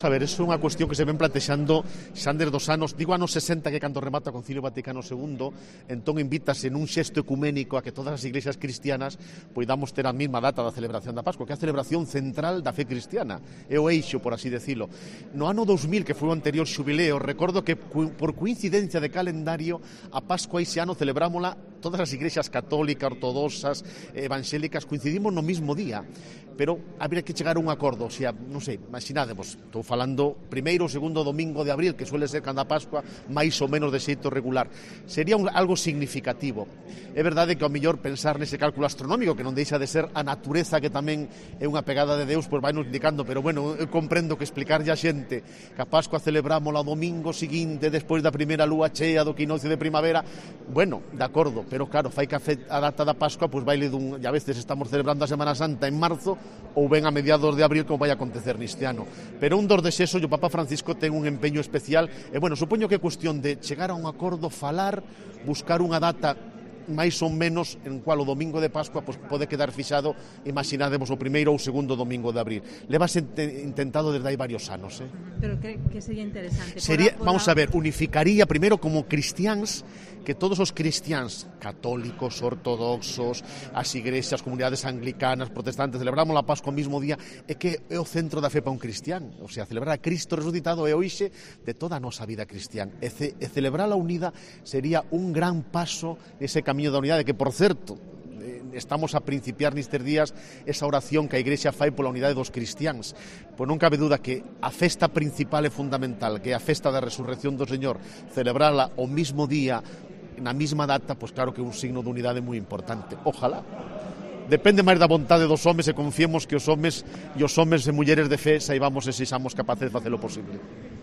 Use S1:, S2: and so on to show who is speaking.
S1: A ver, eso é unha cuestión que se ven plantexando xa desde os anos, digo anos 60, que cando remata o Concilio Vaticano II, entón invítase nun xesto ecuménico a que todas as iglesias cristianas poidamos ter a mesma data da celebración da Pascua, que é a celebración central da fe cristiana, é o eixo, por así decirlo. No ano 2000, que foi o anterior xubileo, recordo que por coincidencia de calendario, a Pascua ese ano celebrámola todas as iglesias católicas, ortodoxas, evangélicas, coincidimos no mismo día, pero habría que chegar a un acordo, o sea, non sei, imaginádemos, estou falando primeiro ou segundo domingo de abril, que suele ser cando a Pascua, máis ou menos de xeito regular. Sería algo significativo. É verdade que ao mellor pensar nese cálculo astronómico, que non deixa de ser a natureza, que tamén é unha pegada de Deus, pois vai nos indicando, pero bueno, eu comprendo que explicarlle a xente que a Pascua celebrámola o domingo seguinte, despois da primeira lúa chea do equinoccio de primavera, bueno, de acordo, pero claro, fai que a data da Pascua, pois baile e a veces estamos celebrando a Semana Santa en marzo, ou ben a mediados de abril, como vai acontecer neste ano. Pero un dos desexos, o Papa Francisco ten un empeño especial, e bueno, supoño que é cuestión de chegar a un acordo, falar, buscar unha data máis ou menos en cual o domingo de Pascua pues, pode quedar fixado, imaginademos o primeiro ou segundo domingo de abril. Levas intentado desde hai varios anos.
S2: Pero que sería interesante?
S1: Vamos a ver, unificaría primeiro como cristiáns, que todos os cristiáns católicos, ortodoxos, as igrexas, comunidades anglicanas, protestantes, celebramos a Pascua o mismo día, é que é o centro da fe para un cristián, o sea, celebrar a Cristo resucitado é o ixe de toda a nosa vida cristián, e celebrar a unida sería un gran paso nese camiño da unidade, que por certo, estamos a principiar nestes días esa oración que a Igrexa fai pola unidade dos cristiáns. Pois non cabe duda que a festa principal e fundamental, que é a festa da resurrección do Señor, celebrala o mismo día, na mesma data, pois claro que é un signo de unidade moi importante. Ojalá. Depende máis da vontade dos homes e confiemos que os homes e mulleres de fe saibamos e sexamos capaces de facer o posible.